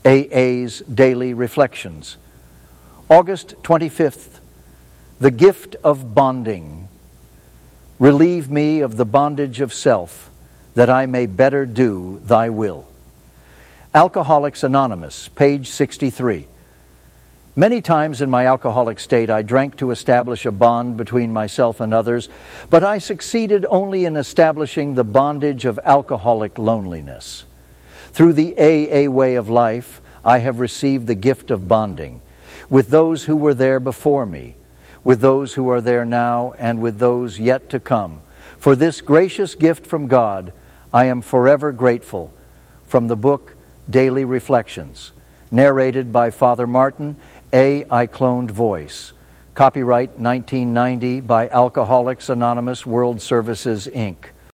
AA's Daily Reflections. August 25th, the gift of bonding. Relieve me of the bondage of self, that I may better do thy will. Alcoholics Anonymous, page 63. Many times in my alcoholic state I drank to establish a bond between myself and others, but I succeeded only in establishing the bondage of alcoholic loneliness. Through the AA way of life, I have received the gift of bonding with those who were there before me, with those who are there now, and with those yet to come. For this gracious gift from God, I am forever grateful. From the book Daily Reflections, narrated by Father Martin, I cloned voice. Copyright 1990 by Alcoholics Anonymous World Services, Inc.